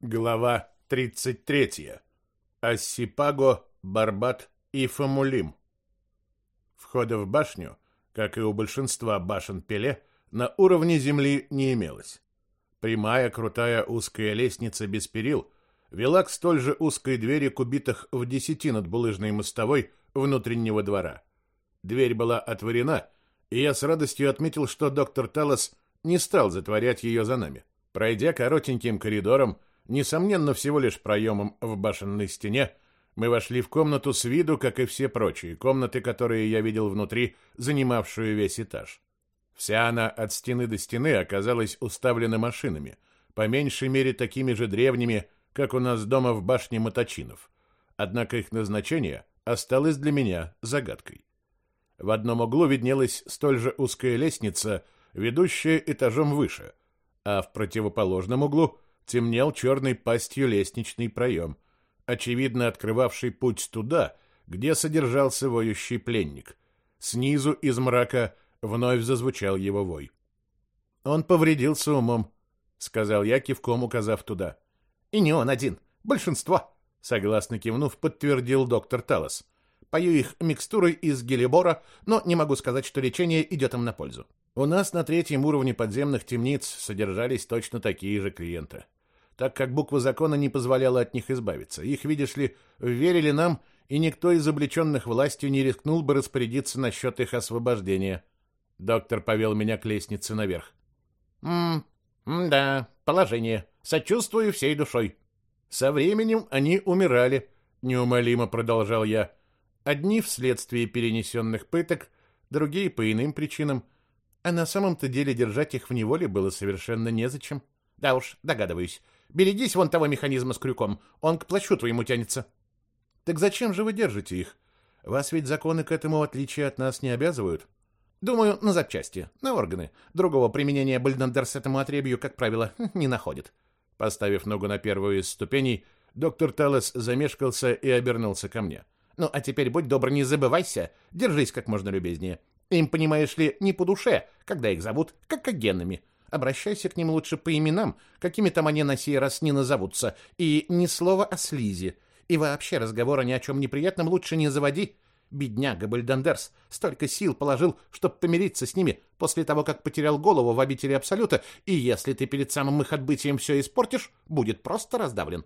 Глава 33. Ассипаго, Барбат и Фамулим. Входа в башню, как и у большинства башен Пеле, на уровне земли не имелось. Прямая, крутая, узкая лестница без перил вела к столь же узкой двери кубитах в 10 над булыжной мостовой внутреннего двора. Дверь была отворена, и я с радостью отметил, что доктор Талос не стал затворять ее за нами. Пройдя коротеньким коридором, несомненно, всего лишь проемом в башенной стене, мы вошли в комнату с виду, как и все прочие комнаты, которые я видел внутри, занимавшую весь этаж. Вся она от стены до стены оказалась уставлена машинами, по меньшей мере такими же древними, как у нас дома в башне Моточинов. Однако их назначение осталось для меня загадкой. В одном углу виднелась столь же узкая лестница, ведущая этажом выше, а в противоположном углу темнел черной пастью лестничный проем, очевидно открывавший путь туда, где содержался воющий пленник. Снизу из мрака вновь зазвучал его вой. «Он повредился умом», — сказал я, кивком указав туда. «И не он один, большинство», — согласно кивнув, подтвердил доктор Талос. «Пою их микстурой из гелибора, но не могу сказать, что лечение идет им на пользу. У нас на 3-м уровне подземных темниц содержались точно такие же клиенты. Так как буква закона не позволяла от них избавиться. Их, видишь ли, верили нам, и никто из облеченных властью не рискнул бы распорядиться насчет их освобождения». Доктор повел меня к лестнице наверх. Да, положение. Сочувствую всей душой». «Со временем они умирали», — неумолимо продолжал я. «Одни вследствие перенесенных пыток, другие по иным причинам. А на самом-то деле держать их в неволе было совершенно незачем». «Да уж, догадываюсь. Берегись вон того механизма с крюком, он к плащу твоему тянется». «Так зачем же вы держите их? Вас ведь законы к этому, в отличие от нас, не обязывают». «Думаю, на запчасти, на органы. Другого применения Бальдандерс этому отребью, как правило, не находит». Поставив ногу на первую из ступеней, доктор Талос замешкался и обернулся ко мне. «Ну, а теперь будь добр, не забывайся, держись как можно любезнее. Им, понимаешь ли, не по душе, когда их зовут, как агенами. Обращайся к ним лучше по именам, какими там они на сей раз не назовутся, и ни слова о слизи. И вообще разговора ни о чем неприятном лучше не заводи. Бедняга Бальдандерс столько сил положил, чтобы помириться с ними после того, как потерял голову в обители Абсолюта, и если ты перед самым их отбытием все испортишь, будет просто раздавлен».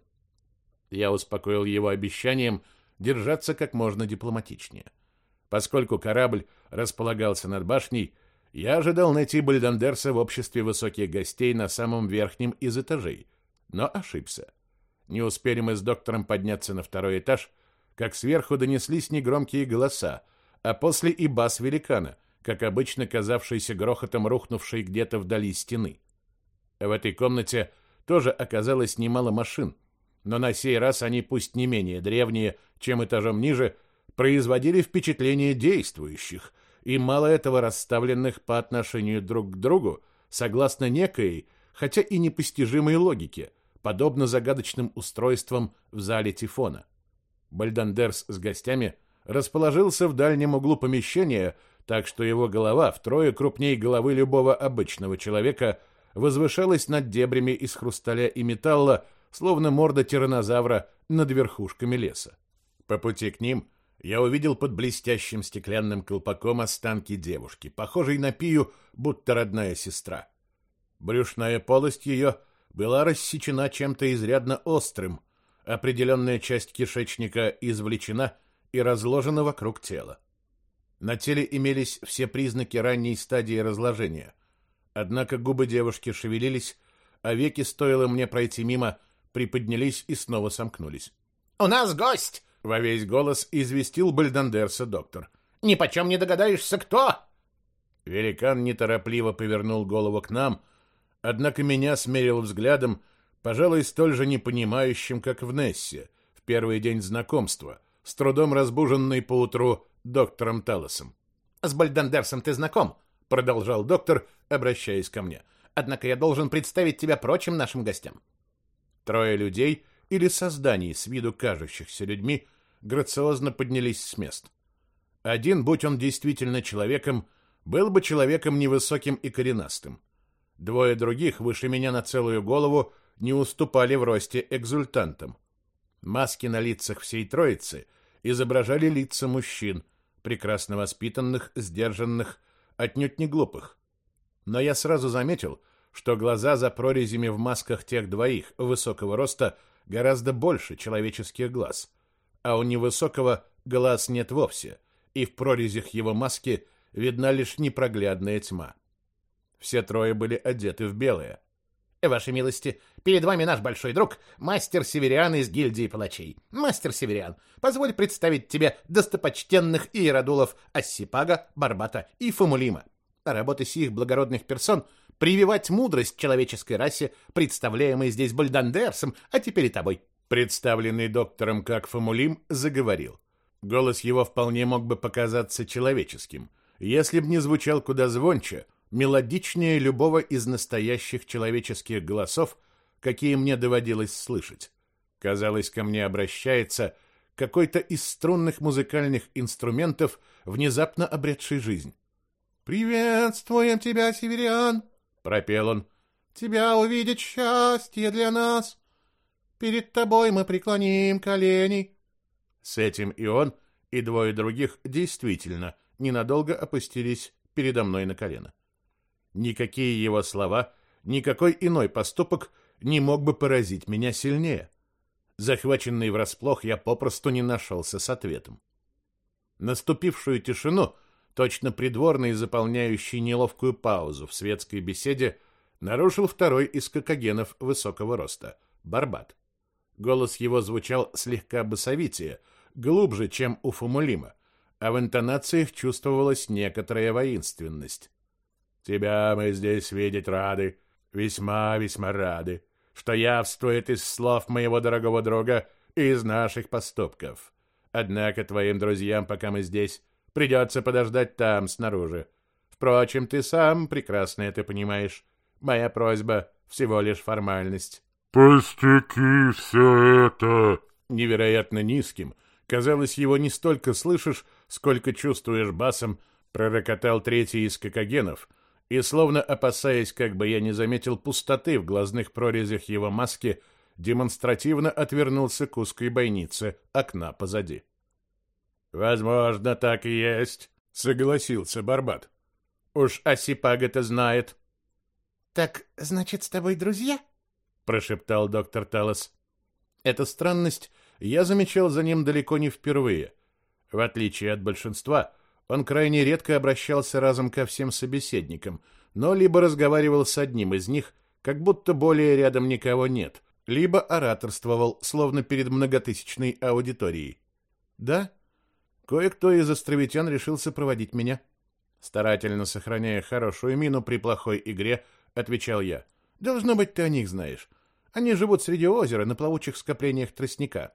Я успокоил его обещанием держаться как можно дипломатичнее. Поскольку корабль располагался над башней, я ожидал найти Бальдандерса в обществе высоких гостей на самом верхнем из этажей, но ошибся. Не успели мы с доктором подняться на 2-й этаж, как сверху донеслись негромкие голоса, а после и бас великана, как обычно казавшийся грохотом рухнувшей где-то вдали стены. В этой комнате тоже оказалось немало машин, но на сей раз они, пусть не менее древние, чем этажом ниже, производили впечатление действующих, и мало этого расставленных по отношению друг к другу, согласно некой, хотя и непостижимой логике, подобно загадочным устройствам в зале Тифона. Бальдандерс с гостями расположился в дальнем углу помещения, так что его голова, втрое крупнее головы любого обычного человека, возвышалась над дебрями из хрусталя и металла, словно морда тираннозавра над верхушками леса. По пути к ним я увидел под блестящим стеклянным колпаком останки девушки, похожей на Пию, будто родная сестра. Брюшная полость ее была рассечена чем-то изрядно острым, определенная часть кишечника извлечена и разложена вокруг тела. На теле имелись все признаки ранней стадии разложения. Однако губы девушки шевелились, а веки, стоило мне пройти мимо, приподнялись и снова сомкнулись. «У нас гость!» — во весь голос известил Бальдандерса доктор. «Нипочем не догадаешься, кто?» Великан неторопливо повернул голову к нам, однако меня смерил взглядом, пожалуй, столь же непонимающим, как в Нессе, в первый день знакомства, с трудом разбуженный поутру доктором Талосом. «С Бальдандерсом ты знаком?» — продолжал доктор, обращаясь ко мне. «Однако я должен представить тебя прочим нашим гостям». 3 людей или созданий, с виду кажущихся людьми, грациозно поднялись с мест. Один, будь он действительно человеком, был бы человеком невысоким и коренастым. 2 других, выше меня на целую голову, не уступали в росте экзультантам. Маски на лицах всей троицы изображали лица мужчин, прекрасно воспитанных, сдержанных, отнюдь не глупых. Но я сразу заметил, что глаза за прорезями в масках тех двоих высокого роста гораздо больше человеческих глаз, а у невысокого глаз нет вовсе, и в прорезях его маски видна лишь непроглядная тьма. Все трое были одеты в белое. «Вашей милости, перед вами наш большой друг, мастер Севериан из гильдии палачей. Мастер Севериан, позволь представить тебе достопочтенных иеродулов Ассипага, Барбата и Фомулима. Работа сих благородных персон — прививать мудрость человеческой расе, представляемой здесь Бальдандерсом, а теперь и тобой». Представленный доктором как Фомулим заговорил. Голос его вполне мог бы показаться человеческим, если б не звучал куда звонче, мелодичнее любого из настоящих человеческих голосов, какие мне доводилось слышать. Казалось, ко мне обращается какой-то из струнных музыкальных инструментов, внезапно обретший жизнь. «Приветствуем тебя, Севериан!» — пропел он. «Тебя увидеть счастье для нас. Перед тобой мы преклоним колени». С этим и он, и двое других действительно ненадолго опустились передо мной на колено. Никакие его слова, никакой иной поступок не мог бы поразить меня сильнее. Захваченный врасплох, я попросту не нашелся с ответом. Наступившую тишину, точно придворный, заполняющий неловкую паузу в светской беседе, нарушил второй из кокогенов высокого роста — Барбат. Голос его звучал слегка басовитее, глубже, чем у Фомулима, а в интонациях чувствовалась некоторая воинственность. «Тебя мы здесь видеть рады, весьма-весьма рады, что явствует из слов моего дорогого друга и из наших поступков. Однако твоим друзьям, пока мы здесь, придется подождать там, снаружи. Впрочем, ты сам прекрасно это понимаешь. Моя просьба — всего лишь формальность». «Пустяки все это!» Невероятно низким, казалось, его не столько слышишь, сколько чувствуешь басом, пророкотал третий из кокогенов, и, словно опасаясь, как бы я не заметил пустоты в глазных прорезях его маски, демонстративно отвернулся к узкой бойнице окна позади. «Возможно, так и есть», — согласился Барбат. «Уж Ассипаг-то знает». «Так, значит, с тобой друзья?» — прошептал доктор Талос. Эту странность я замечал за ним далеко не впервые. В отличие от большинства, он крайне редко обращался разом ко всем собеседникам, но либо разговаривал с одним из них, как будто более рядом никого нет, либо ораторствовал, словно перед многотысячной аудиторией. Да, кое-кто из островитян решился проводить меня. Старательно сохраняя хорошую мину при плохой игре, отвечал я. Должно быть, ты о них знаешь. Они живут среди озера на плавучих скоплениях тростника.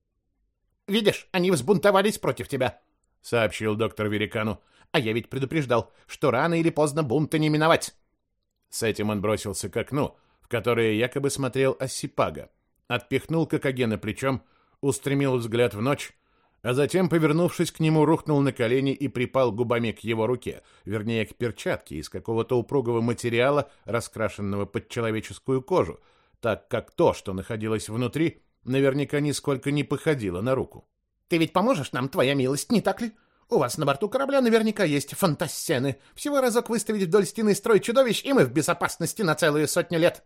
«Видишь, они взбунтовались против тебя», — сообщил доктор Верикану. «А я ведь предупреждал, что рано или поздно бунта не миновать». С этим он бросился к окну, в которое якобы смотрел Ассипага, отпихнул Кокогена плечом, устремил взгляд в ночь, а затем, повернувшись к нему, рухнул на колени и припал губами к его руке, вернее, к перчатке из какого-то упругого материала, раскрашенного под человеческую кожу, так как то, что находилось внутри, наверняка нисколько не походило на руку. «Ты ведь поможешь нам, твоя милость, не так ли? У вас на борту корабля наверняка есть фантассены. Всего разок выставить вдоль стены строй чудовищ, и мы в безопасности на целую 100 лет».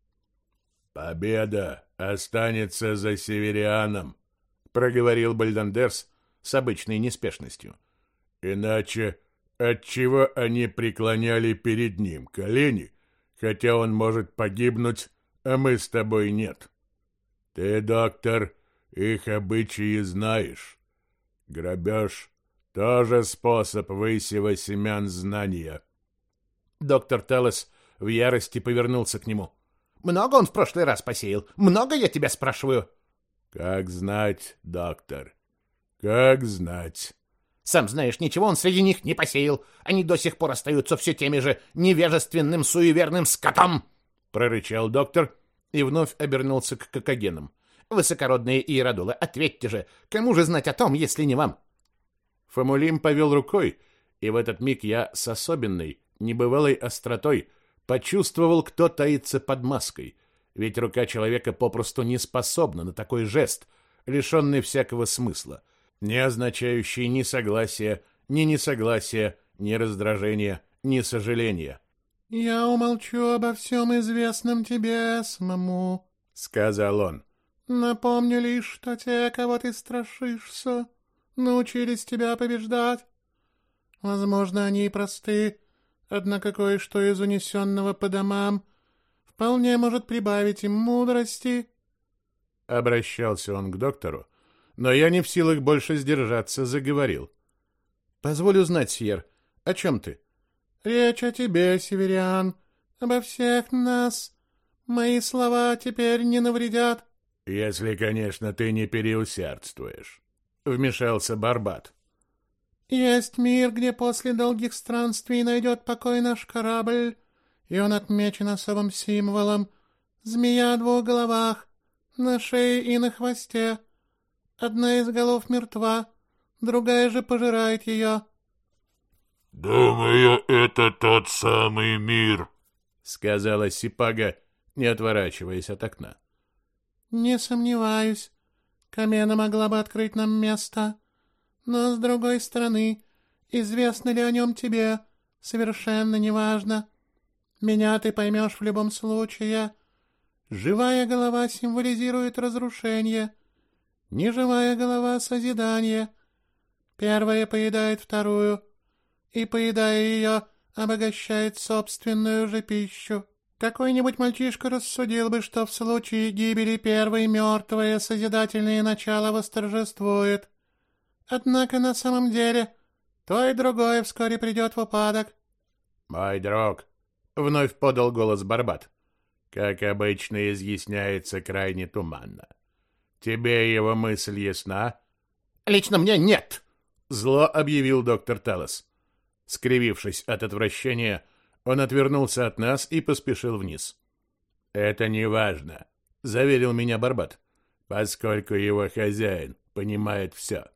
«Победа останется за Северианом», — проговорил Бальдандерс с обычной неспешностью. «Иначе отчего они преклоняли перед ним колени, хотя он может погибнуть, а мы с тобой нет? Ты, доктор, их обычаи знаешь. Грабеж — тоже способ высева семян знания». Доктор Талос в ярости повернулся к нему. «Много он в прошлый раз посеял? Много, я тебя спрашиваю?» «Как знать, доктор, как знать». «Сам знаешь, ничего он среди них не посеял. Они до сих пор остаются все теми же невежественным, суеверным скотом!» — прорычал доктор и вновь обернулся к Кокогенам. «Высокородные иеродулы, ответьте же, кому же знать о том, если не вам?» Фомулим повел рукой, и в этот миг я с особенной, небывалой остротой почувствовал, кто таится под маской. Ведь рука человека попросту не способна на такой жест, лишенный всякого смысла, не означающий ни согласия, ни несогласия, ни раздражения, ни сожаления. «Я умолчу обо всем известном тебе самому», — сказал он. «Напомню лишь, что те, кого ты страшишься, научились тебя побеждать. Возможно, они и просты, однако кое-что из унесенного по домам вполне может прибавить им мудрости». Обращался он к доктору, но я не в силах больше сдержаться, заговорил. «Позволь узнать, сьер, о чем ты?» «Речь о тебе, Северян, обо всех нас. Мои слова теперь не навредят». «Если, конечно, ты не переусердствуешь», — вмешался Барбат. «Есть мир, где после долгих странствий найдет покой наш корабль, и он отмечен особым символом — змея о 2 головах, на шее и на хвосте. Одна из голов мертва, другая же пожирает ее». «Думаю, это тот самый мир», — сказала Сипага, не отворачиваясь от окна. «Не сомневаюсь. Камена могла бы открыть нам место. Но, с другой стороны, известно ли о нем тебе, совершенно неважно. Меня ты поймешь в любом случае. Живая голова символизирует разрушение, неживая голова — созидание. Первая поедает вторую, и, поедая ее, обогащает собственную же пищу. Какой-нибудь мальчишка рассудил бы, что в случае гибели первой мертвое созидательное начало восторжествует. Однако на самом деле то и другое вскоре придет в упадок». «Мой друг», — вновь подал голос Барбат, — «как обычно, изъясняется крайне туманно. Тебе его мысль ясна?» «Лично мне нет», — зло объявил доктор Талос. Скривившись от отвращения, он отвернулся от нас и поспешил вниз. «Это не важно», — заверил меня Барбат, «поскольку его хозяин понимает все».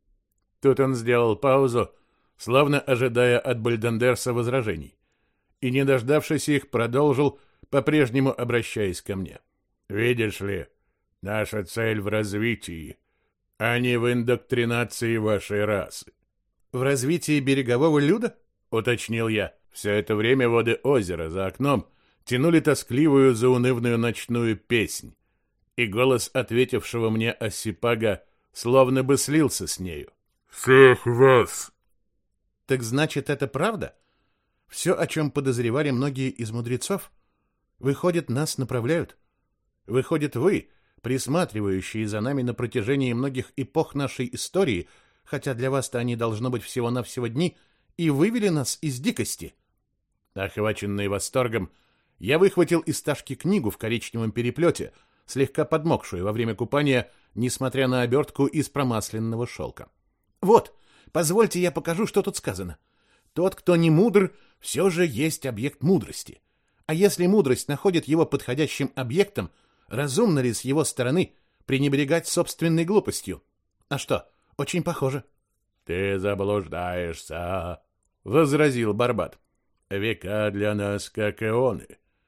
Тут он сделал паузу, словно ожидая от Бальдандерса возражений, и, не дождавшись их, продолжил, по-прежнему обращаясь ко мне. «Видишь ли, наша цель в развитии, а не в индоктринации вашей расы». «В развитии берегового люда?» — уточнил я. Все это время воды озера за окном тянули тоскливую заунывную ночную песнь, и голос ответившего мне Осипага словно бы слился с нею. «Всех вас!» «Так значит, это правда? Все, о чем подозревали многие из мудрецов? Выходит, нас направляют? Выходит, вы, присматривающие за нами на протяжении многих эпох нашей истории, хотя для вас-то они должно быть всего-навсего дни, и вывели нас из дикости?» Охваченный восторгом, я выхватил из ташки книгу в коричневом переплете, слегка подмокшую во время купания, несмотря на обертку из промасленного шелка. «Вот, позвольте я покажу, что тут сказано. Тот, кто не мудр, все же есть объект мудрости. А если мудрость находит его подходящим объектом, разумно ли с его стороны пренебрегать собственной глупостью? А что, очень похоже». «Ты заблуждаешься», — возразил Барбат. «Века для нас, как ионы.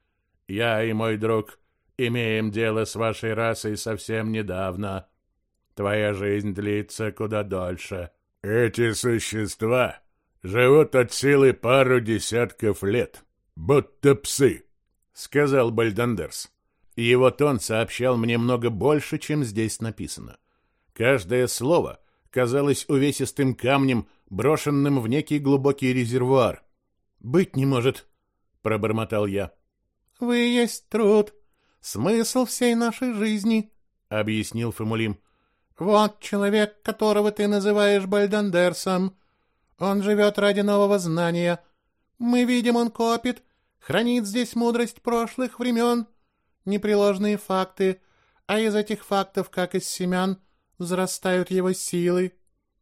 Я и мой друг имеем дело с вашей расой совсем недавно. Твоя жизнь длится куда дольше. Эти существа живут от силы пару десятков лет, будто псы», — сказал Бальдандерс. Его тон сообщал мне много больше, чем здесь написано. Каждое слово казалось увесистым камнем, брошенным в некий глубокий резервуар. «Быть не может», — пробормотал я. «Вы есть труд, смысл всей нашей жизни», — объяснил Фомулим. «Вот человек, которого ты называешь Бальдандерсом. Он живет ради нового знания. Мы видим, он копит, хранит здесь мудрость прошлых времен, непреложные факты, а из этих фактов, как из семян, взрастают его силы.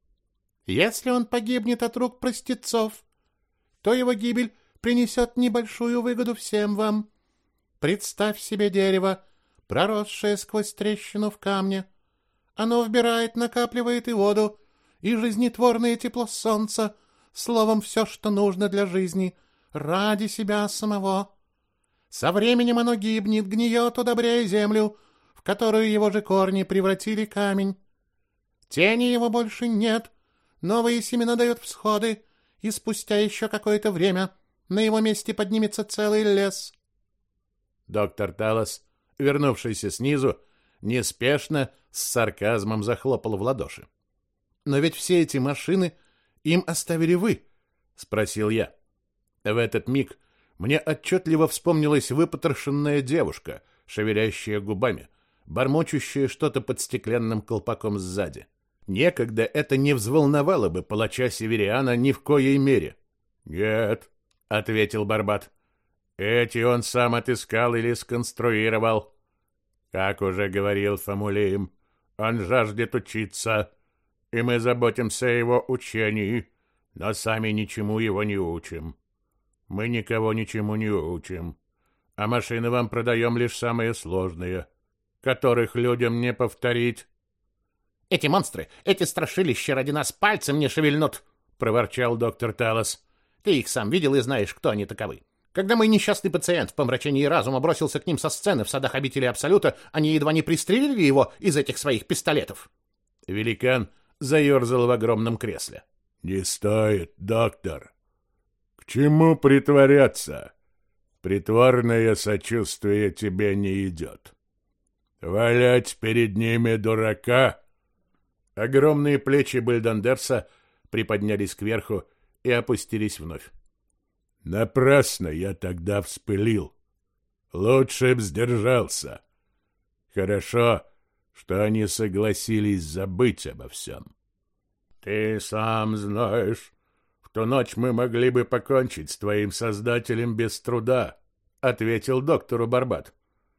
Если он погибнет от рук простецов, то его гибель принесет небольшую выгоду всем вам. Представь себе дерево, проросшее сквозь трещину в камне. Оно вбирает, накапливает и воду, и жизнетворное тепло солнца, словом, все, что нужно для жизни, ради себя самого. Со временем оно гибнет, гниет, удобряя землю, в которую его же корни превратили камень. Тени его больше нет, новые семена дают всходы, и спустя еще какое-то время на его месте поднимется целый лес. Доктор Талос, вернувшийся снизу, неспешно, с сарказмом захлопал в ладоши. «Но ведь все эти машины им оставили вы?» — спросил я. В этот миг мне отчетливо вспомнилась выпотрошенная девушка, шевелящая губами, бормочущая что-то под стеклянным колпаком сзади. Некогда это не взволновало бы палача Севериана ни в коей мере. «Нет», — ответил Барбат, — «эти он сам отыскал или сконструировал. Как уже говорил Фомулеем, он жаждет учиться, и мы заботимся о его учении, но сами ничему его не учим. Мы никого ничему не учим, а машины вам продаем лишь самые сложные, которых людям не повторить». «Эти монстры, эти страшилища ради нас пальцем не шевельнут», — проворчал доктор Талос. «Ты их сам видел и знаешь, кто они таковы. Когда мой несчастный пациент в помрачении разума бросился к ним со сцены в садах обители Абсолюта, они едва не пристрелили его из этих своих пистолетов». Великан заерзал в огромном кресле. «Не стоит, доктор. К чему притворяться? Притворное сочувствие тебе не идет. Валять перед ними дурака». Огромные плечи Бальдандерса приподнялись кверху и опустились вновь. «Напрасно я тогда вспылил. Лучше б сдержался. Хорошо, что они согласились забыть обо всем». «Ты сам знаешь, в ту ночь мы могли бы покончить с твоим создателем без труда», — ответил доктору Барбат.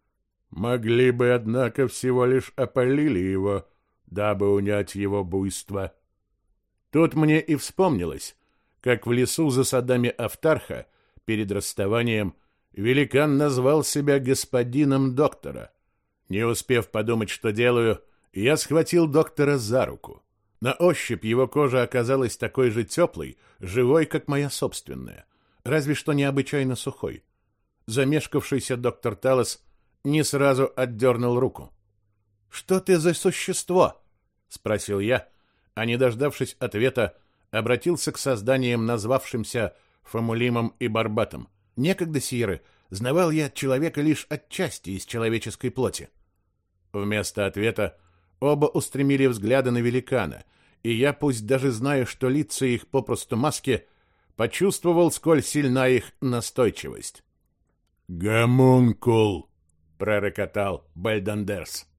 «Могли бы, однако, всего лишь опалили его, дабы унять его буйство». Тут мне и вспомнилось, как в лесу за садами Автарха перед расставанием великан назвал себя господином доктора. Не успев подумать, что делаю, я схватил доктора за руку. На ощупь его кожа оказалась такой же теплой, живой, как моя собственная, разве что необычайно сухой. Замешкавшийся доктор Талос не сразу отдернул руку. «Что ты за существо?» — спросил я, а, не дождавшись ответа, обратился к созданиям, назвавшимся Фомулимом и Барбатом. Некогда, сиры, знавал я человека лишь отчасти из человеческой плоти. Вместо ответа оба устремили взгляды на великана, и я, пусть даже зная, что лица их попросту маски, почувствовал, сколь сильна их настойчивость. «Гомункул!» — пророкотал Бальдандерс.